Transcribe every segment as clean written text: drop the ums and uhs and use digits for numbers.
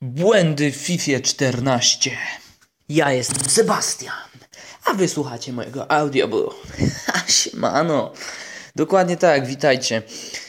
Błędy w FIFA 14. Ja jestem Sebastian, a wy słuchacie mojego audiobooku. Siemano. Dokładnie tak, witajcie.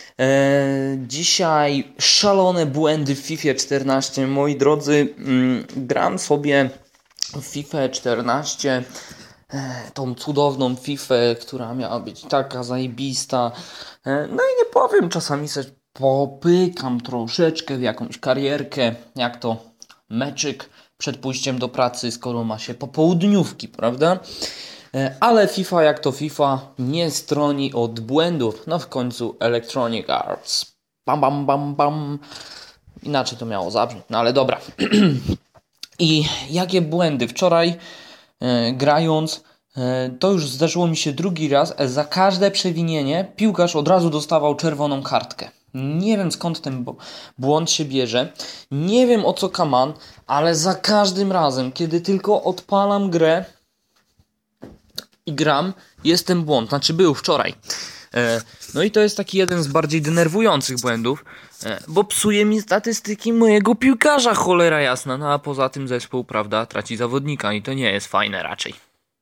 Dzisiaj szalone błędy w FIFA 14. Moi drodzy, gram sobie w FIFA 14, tą cudowną FIFA, która miała być taka zajebista. No i nie powiem, czasami sobie popykam troszeczkę w jakąś karierkę, jak to meczyk przed pójściem do pracy, skoro ma się popołudniówki, prawda? Ale FIFA jak to FIFA nie stroni od błędów. No w końcu Electronic Arts. Bam, bam, bam, bam. Inaczej to miało zabrzmieć, no ale dobra. I jakie błędy? Wczoraj grając, to już zdarzyło mi się drugi raz. Za każde przewinienie piłkarz od razu dostawał czerwoną kartkę. Nie wiem skąd ten błąd się bierze. Nie wiem o co kaman, ale za każdym razem, kiedy tylko odpalam grę i gram, jest ten błąd. Znaczy był wczoraj. No i to jest taki jeden z bardziej denerwujących błędów, bo psuje mi statystyki mojego piłkarza, cholera jasna. No a poza tym zespół, prawda, traci zawodnika i to nie jest fajne raczej.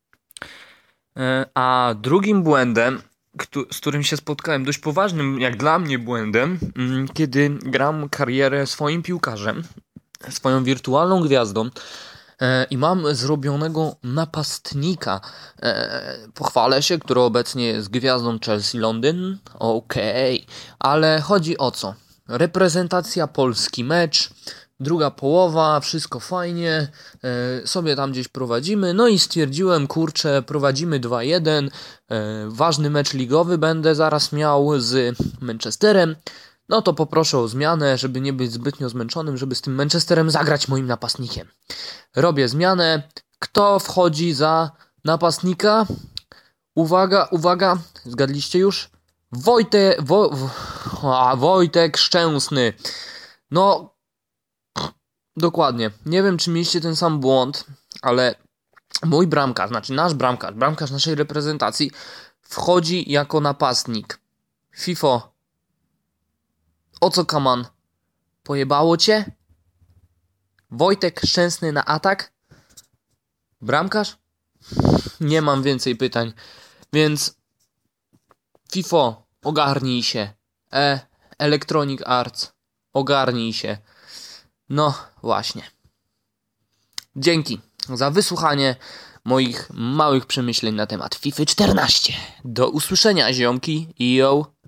A drugim błędem, z którym się spotkałem, dość poważnym jak dla mnie błędem, kiedy gram karierę swoim piłkarzem, swoją wirtualną gwiazdą, i mam zrobionego napastnika. Pochwalę się, który obecnie jest gwiazdą Chelsea Londyn. Okej. Ale chodzi o co? Reprezentacja Polski, mecz, druga połowa, wszystko fajnie, sobie tam gdzieś prowadzimy. No i stwierdziłem, kurczę, prowadzimy 2-1. Ważny mecz ligowy będę zaraz miał z Manchesterem. No to poproszę o zmianę, żeby nie być zbytnio zmęczonym, żeby z tym Manchesterem zagrać moim napastnikiem. Robię zmianę. Kto wchodzi za napastnika? Uwaga, uwaga. Zgadliście już? Wojtek Szczęsny. No, dokładnie. Nie wiem, czy mieliście ten sam błąd, ale mój bramkarz, znaczy nasz bramkarz naszej reprezentacji wchodzi jako napastnik. FIFO. O co kaman? Pojebało cię? Wojtek Szczęsny na atak? Bramkarz? Nie mam więcej pytań. Więc FIFO, ogarnij się. Electronic Arts, ogarnij się. No właśnie. Dzięki za wysłuchanie moich małych przemyśleń na temat FIFA 14. Do usłyszenia, ziomki. Yo.